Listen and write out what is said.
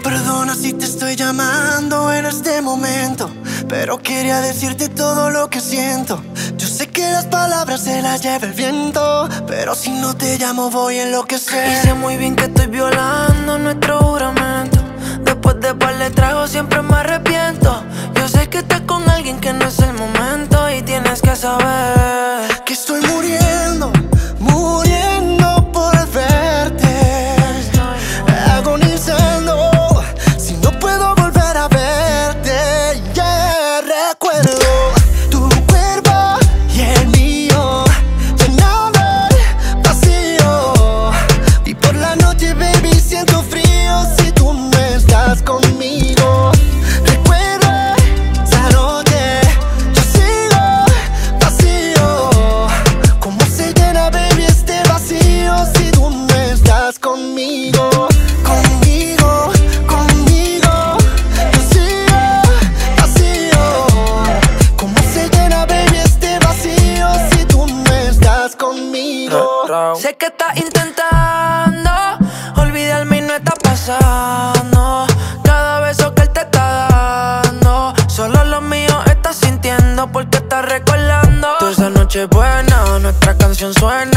Perdona si te estoy llamando en este momento, pero quería decirte todo lo que siento. Yo sé que las palabras se las lleva el viento, pero si no te llamo voy a enloquecer. Y sé muy bien que estoy violando nuestro juramento. Después de par de tragos siempre me arrepiento. Yo sé que estás con alguien que no es el momento, y tienes que saber que estoy muriendo, muriendo por verte, agonizando si no puedo volver a verte. Ya recuerdo tu cuerpo y el mío, llenaba el vacío. Y por la noche, baby, siento frío si tú no estás conmigo. Recuerda esa noche, yo sigo vacío. ¿Cómo se llena, baby, este vacío si tú no estás conmigo? Conmigo, conmigo, yo sigo vacío. ¿Cómo se llena, baby, este vacío si tú no estás conmigo? Sé que estás intentando olvidarme y no está pasando. Cada beso que él te está dando, solo lo mío estás sintiendo porque estás recordando. Toda esa noche buena, nuestra canción suena.